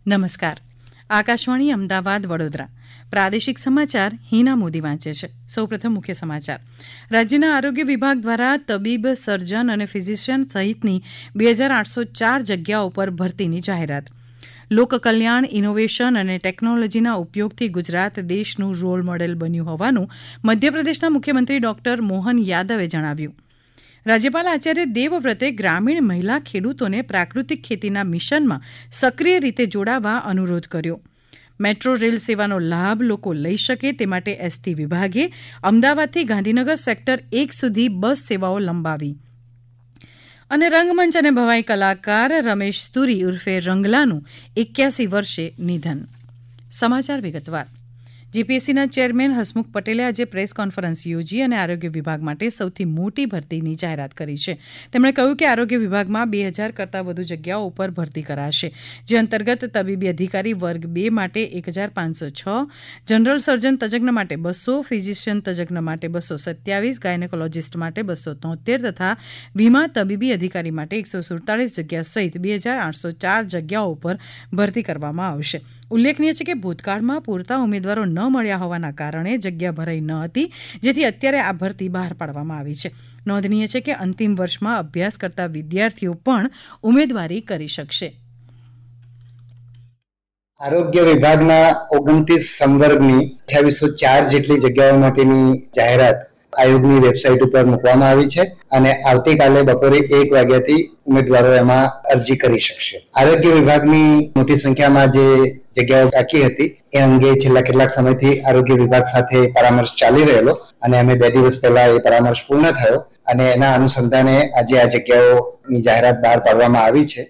નમસ્કાર. આકાશવાણી અમદાવાદ વડોદરા પ્રાદેશિક સમાચાર હિના મોદી વાંચે છે. સૌપ્રથમ મુખ્ય સમાચાર. રાજ્યના આરોગ્ય વિભાગ દ્વારા તબીબ, સર્જન અને ફિઝિશિયન સહિતની 2804 જગ્યાઓ પર ભરતીની જાહેરાત. લોકકલ્યાણ, ઇનોવેશન અને ટેકનોલોજીના ઉપયોગથી ગુજરાત દેશનું રોલ મોડેલ બન્યું હોવાનું મધ્યપ્રદેશના મુખ્યમંત્રી ડોક્ટર મોહન યાદવે જણાવ્યું. રાજ્યપાલ આચાર્ય દેવવ્રતે ગ્રામીણ મહિલા ખેડૂતોને પ્રાકૃતિક ખેતીના મિશનમાં સક્રિય રીતે જોડાવા અનુરોધ કર્યો. મેટ્રો રેલ સેવાનો લાભ લોકો લઈ શકે તે માટે એસટી વિભાગે અમદાવાદથી ગાંધીનગર સેક્ટર 1 સુધી બસ સેવાઓ લંબાવી. અને રંગમંચ અને ભવાઈ કલાકાર રમેશ તુરી ઉર્ફે રંગલાનું 81 વર્ષે નિધન. સમાચાર વિગતવાર. જીપીએસસીના ચેરમેન હસમુખ પટેલે આજે પ્રેસ કોન્ફરન્સ યોજી અને આરોગ્ય વિભાગ માટે સૌથી મોટી ભરતીની જાહેરાત કરી છે. તેમણે કહ્યું કે આરોગ્ય વિભાગમાં 2000 કરતાં વધુ જગ્યાઓ ઉપર ભરતી કરાશે, જે અંતર્ગત તબીબી અધિકારી વર્ગ 2 માટે 1506, જનરલ સર્જન તજજ્ઞ માટે 200, ફિઝિશિયન તજજ્ઞ માટે 227, ગાયનેકોલોજીસ્ટ માટે 273 તથા વીમા તબીબી અધિકારી માટે 147 જગ્યા સહિત 2804 જગ્યાઓ ઉપર ભરતી કરવામાં આવશે. ઉલ્લેખનીય છે કે ભૂતકાળમાં પૂરતા ઉમેદવારો ન મળ્યા હોવાના કારણે જગ્યા ભરાઈ ન હતી, જેથી અત્યારે આ ભરતી બહાર પાડવામાં આવી છે. નોંધનીય છે કે અંતિમ વર્ષમાં અભ્યાસ કરતા વિદ્યાર્થીઓ પણ ઉમેદવારી કરી શકશે. આરોગ્ય વિભાગના 29 સંવર્ગની 2804 જેટલી જગ્યાઓ માટેની જાહેરાત આયોગની વેબસાઇટ ઉપર મૂકવામાં આવી છે અને આવતીકાલે બપોરે 1 વાગ્યાથી ઉમેદવારો એમાં અરજી કરી શકશે. આરોગ્ય વિભાગની મોટી સંખ્યામાં જે જગ્યાઓ બાકી હતી એ અંગે છેલ્લા કેટલાક સમયથી આરોગ્ય વિભાગ સાથે પરામર્શ ચાલી રહેલો અને અમે 2 દિવસ પહેલા એ પરામર્શ પૂર્ણ થયો અને એના અનુસંધાને આજે આ જગ્યાઓની જાહેરાત બહાર પાડવામાં આવી છે.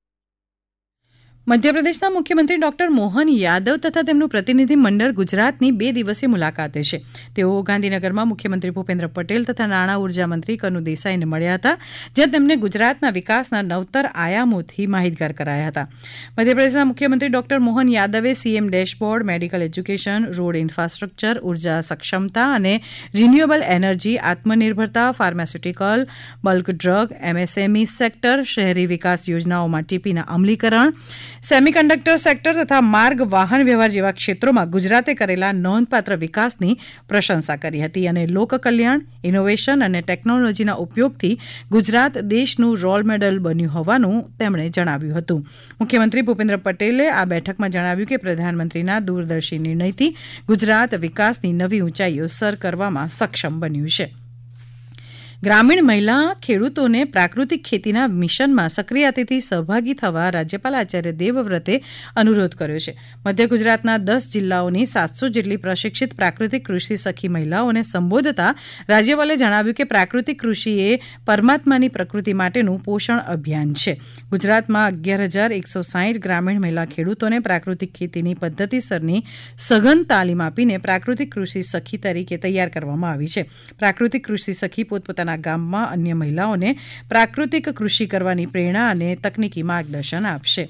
મધ્યપ્રદેશના મુખ્યમંત્રી ડોક્ટર મોહન યાદવ તથા તેમનું પ્રતિનિધિ મંડળ ગુજરાતની 2 દિવસીય મુલાકાતે છે. તેઓ ગાંધીનગરમાં મુખ્યમંત્રી ભૂપેન્દ્ર પટેલ તથા નાણાં ઉર્જા મંત્રી કનુ દેસાઈને મળ્યા હતા, જ્યાં તેમને ગુજરાતના વિકાસના નવતર આયામોથી માહિતગાર કરાયા હતા. મધ્યપ્રદેશના મુખ્યમંત્રી ડોક્ટર મોહન યાદવે CM dashboard, medical education, road infrastructure, ઉર્જા સક્ષમતા અને રિન્યુએબલ એનર્જી, આત્મનિર્ભરતા, pharmaceutical, bulk drug, MSME sector, શહેરી વિકાસ યોજનાઓમાં ટીપીના અમલીકરણ, સેમિકન્ડક્ટર સેક્ટર તથા માર્ગ વાહન વ્યવહાર જેવા ક્ષેત્રોમાં ગુજરાતે કરેલા નોંધપાત્ર વિકાસની પ્રશંસા કરી હતી અને લોકકલ્યાણ, ઇનોવેશન અને ટેકનોલોજીના ઉપયોગથી ગુજરાત દેશનું રોલ મોડેલ બન્યું હોવાનું તેમણે જણાવ્યું હતું. મુખ્યમંત્રી ભૂપેન્દ્ર પટેલે આ બેઠકમાં જણાવ્યું કે પ્રધાનમંત્રીના દૂરદર્શી નિર્ણયથી ગુજરાત વિકાસની નવી ઊંચાઈઓ સર કરવામાં સક્ષમ બન્યું છે. ગ્રામીણ મહિલા ખેડૂતોને પ્રાકૃતિક ખેતીના મિશનમાં સક્રિયતાથી સહભાગી થવા રાજ્યપાલ આચાર્ય દેવવ્રતે અનુરોધ કર્યો છે. મધ્ય ગુજરાતના 10 જિલ્લાઓની 700 જેટલી પ્રશિક્ષિત પ્રાકૃતિક કૃષિ સખી મહિલાઓને સંબોધતા રાજ્યપાલે જણાવ્યું કે પ્રાકૃતિક કૃષિ એ પરમાત્માની પ્રકૃતિ માટેનું પોષણ અભિયાન છે. ગુજરાતમાં 11160 ગ્રામીણ મહિલા ખેડૂતોને પ્રાકૃતિક ખેતીની પદ્ધતિસરની સઘન તાલીમ આપીને પ્રાકૃતિક કૃષિ સખી તરીકે તૈયાર કરવામાં આવી છે. પ્રાકૃતિક કૃષિ સખી પોતપોતાના ગામમાં અન્ય મહિલાઓને પ્રાકૃતિક કૃષિ કરવાની પ્રેરણા અને તકનીકી માર્ગદર્શન આપશે.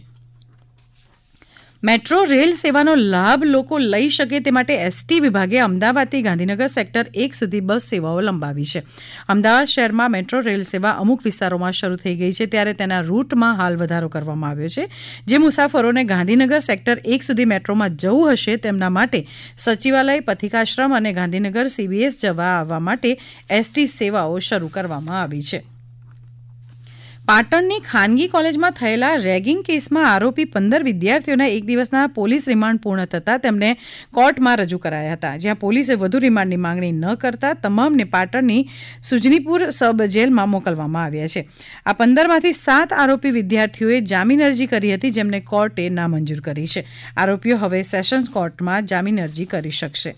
મેટ્રો રેલ સેવાનો લાભ લોકો લઈ શકે તે માટે એસટી વિભાગે અમદાવાદથી ગાંધીનગર સેક્ટર 1 સુધી બસ સેવાઓ લંબાવી છે. અમદાવાદ શહેરમાં મેટ્રો રેલ સેવા અમુક વિસ્તારોમાં શરૂ થઈ ગઈ છે, ત્યારે તેના રૂટમાં હાલ વધારો કરવામાં આવ્યો છે. જે મુસાફરોને ગાંધીનગર સેક્ટર 1 સુધી મેટ્રોમાં જવું હશે તેમના માટે સચિવાલય, પથિકાશ્રમ અને ગાંધીનગર સીબીએસ જવા આવવા માટે એસટી સેવાઓ શરૂ કરવામાં આવી છે. પાટણની ખાનગી કોલેજમાં થયેલા રેગિંગ કેસમાં આરોપી 15 વિદ્યાર્થીઓના 1 દિવસના પોલીસ રિમાન્ડ પૂર્ણ થતાં તેમને કોર્ટમાં રજૂ કરાયા હતા, જ્યાં પોલીસે વધુ રિમાન્ડની માંગણી ન કરતા તમામને પાટણની સુજનીપુર સબ જેલમાં મોકલવામાં આવ્યા છે. આ 15માંથી 7 આરોપી વિદ્યાર્થીઓએ જામીન અરજી કરી હતી, જેમને કોર્ટે નામંજૂર કરી છે. આરોપીઓ હવે સેશન્સ કોર્ટમાં જામીન અરજી કરી શકશે.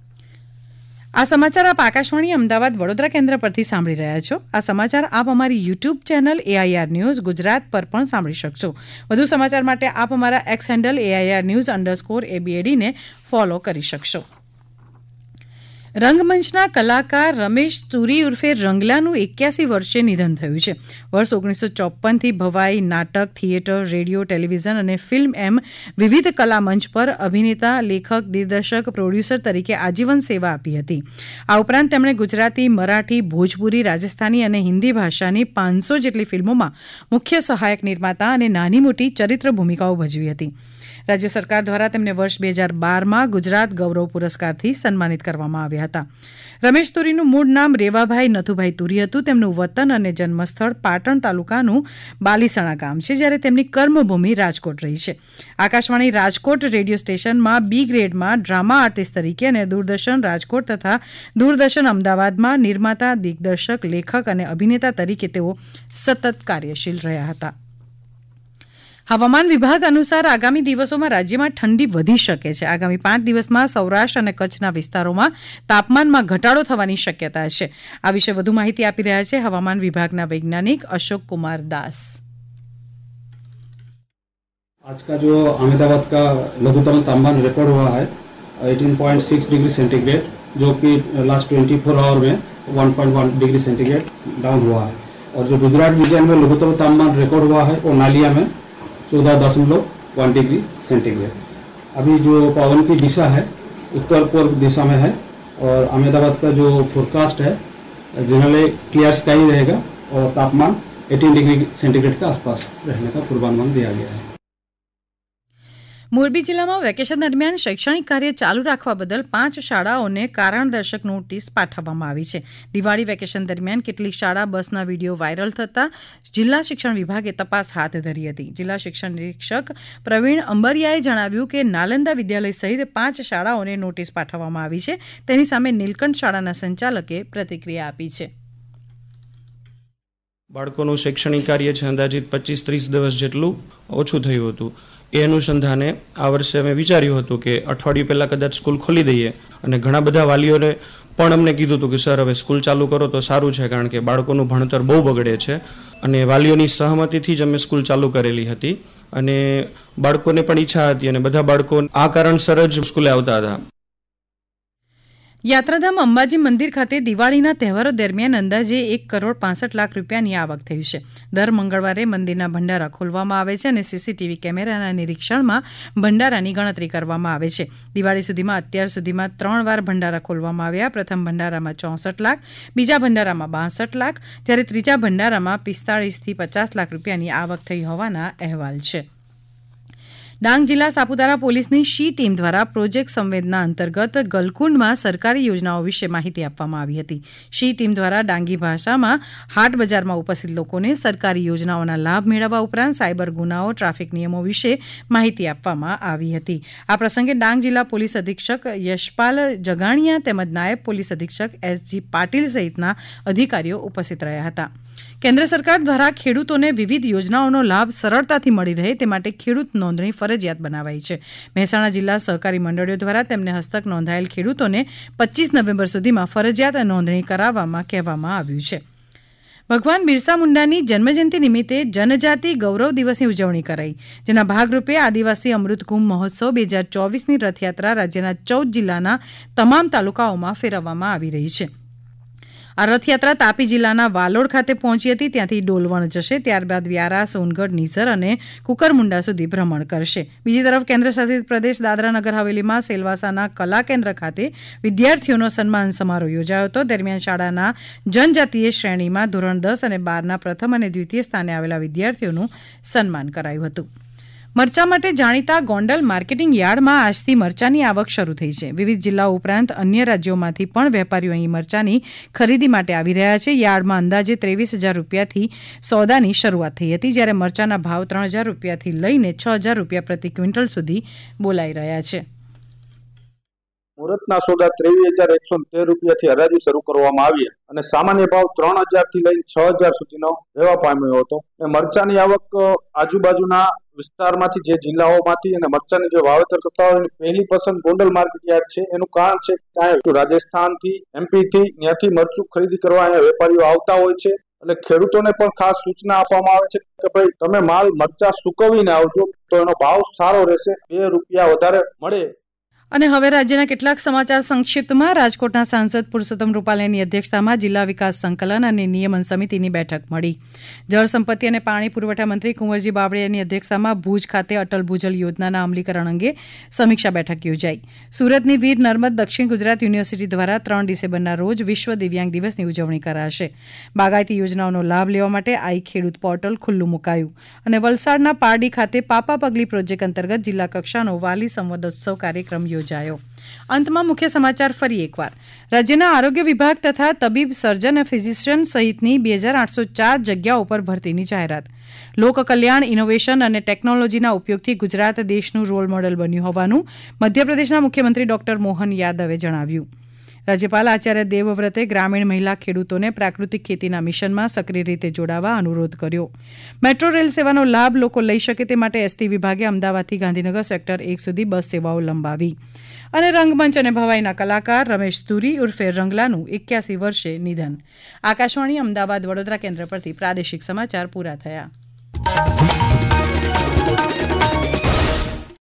આ સમાચાર આપ આકાશવાણી અમદાવાદ વડોદરા કેન્દ્ર પરથી સાંભળી રહ્યા છો. આ સમાચાર આપ અમારી YouTube channel AIR news Gujarat પર પણ સાંભળી શકશો. વધુ સમાચાર માટે આપ અમારા એક્સ હેન્ડલ AIR_news_ABAD ને ફોલો કરી શકશો. રંગમંચના કલાકાર રમેશ તુરી ઉર્ફે રંગલાનું 81 વર્ષે નિધન થયું છે. વર્ષ 1954થી ભવાઈ, નાટક, થિયેટર, રેડિયો, ટેલિવિઝન અને ફિલ્મ એમ વિવિધ કલા મંચ પર અભિનેતા, લેખક, દિગ્દર્શક, પ્રોડ્યુસર તરીકે આજીવન સેવા આપી હતી. આ ઉપરાંત તેમણે ગુજરાતી, મરાઠી, ભોજપુરી, રાજસ્થાની અને હિન્દી ભાષાની 500 જેટલી ફિલ્મોમાં મુખ્ય સહાયક નિર્માતા અને નાની મોટી ચરિત્ર ભૂમિકાઓ ભજવી હતી. રાજ્ય સરકાર દ્વારા તેમને વર્ષ 2012માં ગુજરાત ગૌરવ પુરસ્કારથી સન્માનિત કરવામાં આવ્યા હતા. રમેશ તુરીનું મૂળ નામ રેવાભાઈ નથુભાઈ તુરી હતું. તેમનું વતન અને જન્મસ્થળ પાટણ તાલુકાનું બાલીસણા ગામ છે, જ્યારે તેમની કર્મભૂમિ રાજકોટ રહી છે. આકાશવાણી રાજકોટ રેડિયો સ્ટેશનમાં બી ગ્રેડમાં ડ્રામા આર્ટિસ્ટ તરીકે અને દૂરદર્શન રાજકોટ તથા દૂરદર્શન અમદાવાદમાં નિર્માતા, દિગ્દર્શક, લેખક અને અભિનેતા તરીકે તેઓ સતત કાર્યશીલ રહ્યા હતા. હવામાન વિભાગ અનુસાર આગામી દિવસોમાં રાજ્યમાં ઠંડી વધી શકે છે. આગામી 5 દિવસમાં સૌરાષ્ટ્ર અને કચ્છના વિસ્તારોમાં તાપમાનમાં ઘટાડો થવાની શક્યતા છે. આ વિશે વધુ માહિતી આપી રહ્યા છે હવામાન વિભાગના વૈજ્ઞાનિક અશોક कुमार दास. आज का जो अहमदाबाद का लघुत्तम तापमान रिकॉर्ड हुआ है 18.6 डिग्री सेंटीग्रेड, जो कि लास्ट 24 आवर में 1.1 डिग्री सेंटीग्रेड डाउन हुआ है. और जो गुजरात रीजन में लघुत्तम तापमान रिकॉर्ड हुआ है वो नालिया में 14.1 डिग्री सेंटीग्रेड. अभी जो पवन की दिशा है उत्तर पूर्व दिशा में है और अहमदाबाद का जो फोरकास्ट है जनरली क्लियर स्काई रहेगा और तापमान 18 डिग्री सेंटीग्रेड के आसपास रहने का पूर्वानुमान दिया गया है. મોરબી જિલ્લામાં વેકેશન દરમિયાન શૈક્ષણિક કાર્ય ચાલુ રાખવા બદલ 5 શાળાઓને કારણદર્શક નોટિસ પાઠવવામાં આવી છે. દિવાળી વેકેશન દરમિયાન કેટલીક શાળા બસના વિડીયો વાયરલ થતા જિલ્લા શિક્ષણ વિભાગે તપાસ હાથ ધરી હતી. જિલ્લા શિક્ષણ નિરીક્ષક પ્રવીણ અંબરિયાએ જણાવ્યું કે નાલંદા વિદ્યાલય સહિત 5 શાળાઓને નોટિસ પાઠવવામાં આવી છે. તેની સામે નીલકંઠ શાળાના સંચાલકે પ્રતિક્રિયા આપી છે. બાળકોનું શૈક્ષણિક કાર્ય છે અંદાજિત 25-30 દિવસ જેટલું ઓછું થયું હતું. એ અનુસંધાને આ વર્ષે અમે વિચાર્યું હતું કે અઠવાડિયું પહેલાં કદાચ સ્કૂલ ખોલી દઈએ, અને ઘણા બધા વાલીઓને પણ અમને કીધું હતું કે સર હવે સ્કૂલ ચાલુ કરો તો સારું છે, કારણ કે બાળકોનું ભણતર બહુ બગડે છે. અને વાલીઓની સહમતિથી જ અમે સ્કૂલ ચાલુ કરેલી હતી અને બાળકોને પણ ઈચ્છા હતી અને બધા બાળકો આ કારણસર જ સ્કૂલે આવતા હતા. યાત્રાધામ અંબાજી મંદિર ખાતે દિવાળીના તહેવારો દરમિયાન અંદાજે 1,65 લાખ રૂપિયાની આવક થઈ છે. દર મંગળવારે મંદિરના ભંડારા ખોલવામાં આવે છે અને સીસીટીવી કેમેરાના નિરીક્ષણમાં ભંડારાની ગણતરી કરવામાં આવે છે. દિવાળી સુધીમાં અત્યાર સુધીમાં 3 વાર ભંડારા ખોલવામાં આવ્યા. પ્રથમ ભંડારામાં 64 લાખ, બીજા ભંડારામાં 62 લાખ, જ્યારે ત્રીજા ભંડારામાં 45 થી 50 લાખ રૂપિયાની આવક થઈ હોવાના અહેવાલ છે. ડાંગ જિલ્લા સાપુતારા પોલીસની શી ટીમ દ્વારા પ્રોજેક્ટ સંવેદના અંતર્ગત ગલકુંડમાં સરકારી યોજનાઓ વિશે માહિતી આપવામાં આવી હતી. શી ટીમ દ્વારા ડાંગી ભાષામાં હાટ બજારમાં ઉપસ્થિત લોકોને સરકારી યોજનાઓના લાભ મેળવવા ઉપરાંત સાયબર ગુનાઓ, ટ્રાફિક નિયમો વિશે માહિતી આપવામાં આવી હતી. આ પ્રસંગે ડાંગ જિલ્લા પોલીસ અધિક્ષક યશપાલ જગાણીયા તેમજ નાયબ પોલીસ અધિક્ષક એસજી પાટીલ સહિતના અધિકારીઓ ઉપસ્થિત રહ્યા હતા. કેન્દ્ર સરકાર દ્વારા ખેડૂતોને વિવિધ યોજનાઓનો લાભ સરળતાથી મળી રહે તે માટે ખેડૂત નોંધણી ફરજિયાત બનાવાઈ છે. મહેસાણા જિલ્લા સહકારી મંડળીઓ દ્વારા તેમને હસ્તક નોંધાયેલ ખેડૂતોને 25 નવેમ્બર સુધીમાં ફરજિયાત નોંધણી કરાવવામાં કહેવામાં આવ્યું છે. ભગવાન બિરસા મુંડાની જન્મજયંતિ નિમિત્તે જનજાતિ ગૌરવ દિવસની ઉજવણી કરાઈ, જેના ભાગરૂપે આદિવાસી અમૃત કુંભ મહોત્સવ 2024ની રથયાત્રા રાજ્યના 14 જિલ્લાના તમામ તાલુકાઓમાં ફેરવવામાં આવી રહી છે. આ રથયાત્રા તાપી જિલ્લાના વાલોડ ખાતે પહોંચી હતી. ત્યાંથી ડોલવણ જશે, ત્યારબાદ વ્યારા, સોનગઢ, નીસર અને કુકરમુંડા સુધી ભ્રમણ કરશે. બીજી તરફ કેન્દ્ર શાસિત પ્રદેશ દાદરા નગર હવેલીમાં સેલવાસાના કલા કેન્દ્ર ખાતે વિદ્યાર્થીઓનો સન્માન સમારોહ યોજાયો હતો. દરમિયાન શાળાના જનજાતીય શ્રેણીમાં ધોરણ 10 અને 12ના પ્રથમ અને દ્વિતીય સ્થાને આવેલા વિદ્યાર્થીઓનું સન્માન કરાયું હતું. મરચા માટે જાણીતા ગોંડલ માર્કેટિંગ યાર્ડમાં આજથી મરચાની આવક શરૂ થઈ છે. વિવિધ જિલ્લાઓ ઉપરાંત અન્ય રાજ્યોમાંથી પણ વેપારીઓ અહીં મરચાની ખરીદી માટે આવી રહ્યા છે. યાર્ડમાં અંદાજે 23,000 રૂપિયાથી સોદાની શરૂઆત થઈ હતી, જ્યારે મરચાના ભાવ 3,000 રૂપિયાથી લઈને 6,000 રૂપિયા પ્રતિ ક્વિન્ટલ સુધી બોલાઈ રહ્યા છે. મુહૂર્તના સોદા 23,113 રૂપિયાથી હરાજી શરૂ કરવામાં આવી અને સામાન્ય ભાવ 3,000 થી લઈને 6,000 સુધીનો રહેવા પામ્યો હતો. મરચાની આવક આજુબાજુના વિસ્તારમાંથી, જે જિલ્લાઓમાંથી અને મરચાની જે વાવેતર થતા હોય પહેલી પસંદ ગોંડલ માર્કેટ યાર્ડ છે. એનું કારણ છે કે રાજસ્થાનથી, એમપીથી ત્યાંથી મરચું ખરીદી કરવા અહીંયા વેપારીઓ આવતા હોય છે. એટલે ખેડૂતોને પણ ખાસ સૂચના આપવામાં આવે છે કે ભાઈ તમે માલ મરચા સુકવીને આવજો તો એનો ભાવ સારો રહેશે, 2 રૂપિયા વધારે મળે. અને હવે રાજ્યના કેટલાક સમાચાર સંક્ષિપ્તમાં. રાજકોટના સાંસદ પુરુષોત્તમ રૂપાલાની અધ્યક્ષતામાં જિલ્લા વિકાસ સંકલન અને નિયમન સમિતિની બેઠક મળી. જળસંપત્તિ અને પાણી પુરવઠા મંત્રી કુંવરજી બાવળિયાની અધ્યક્ષતામાં ભુજ ખાતે અટલ ભૂજલ યોજનાના અમલીકરણ અંગે સમીક્ષા બેઠક યોજાઈ. સુરતની વીર નર્મદ દક્ષિણ ગુજરાત યુનિવર્સિટી દ્વારા 3 ડિસેમ્બરના રોજ વિશ્વ દિવ્યાંગ દિવસની ઉજવણી કરાશે. બાગાયતી યોજનાઓનો લાભ લેવા માટે આઈ ખેડૂત પોર્ટલ ખુલ્લું મુકાયું. અને વલસાડના પારડી ખાતે પાપા પગલી પ્રોજેક્ટ અંતર્ગત જિલ્લા કક્ષાનો વાલી સંવાદોત્સવ કાર્યક્રમ યોજાયો. અંતમાં મુખ્ય સમાચાર ફરી એકવાર. રાજ્યના આરોગ્ય વિભાગ તથા તબીબ, સર્જન અને ફિઝિશિયન સહિતની 2804 જગ્યાઓ પર ભરતીની જાહેરાત. લોક કલ્યાણ, ઇનોવેશન અને ટેકનોલોજીના ઉપયોગથી ગુજરાત દેશનું રોલ મોડેલ બન્યું હોવાનું મધ્યપ્રદેશના મુખ્યમંત્રી ડોક્ટર મોહન યાદવે જણાવ્યું. રાજ્યપાલ આચાર્ય દેવવ્રતે ગ્રામીણ મહિલા ખેડૂતોને પ્રાકૃતિક ખેતીના મિશનમાં સક્રિય રીતે જોડાવા અનુરોધ કર્યો. મેટ્રો રેલ સેવાનો લાભ લોકો લઈ શકે તે માટે એસટી વિભાગે અમદાવાદથી ગાંધીનગર સેક્ટર 1 સુધી બસ સેવાઓ લંબાવી. અને રંગમંચ અને ભવાઈના કલાકાર રમેશ ધુરી ઉર્ફે રંગલાનું 81 વર્ષે નિધન. આકાશવાણી અમદાવાદ વડોદરા કેન્દ્ર પરથી પ્રાદેશિક સમાચાર પૂરા થયા.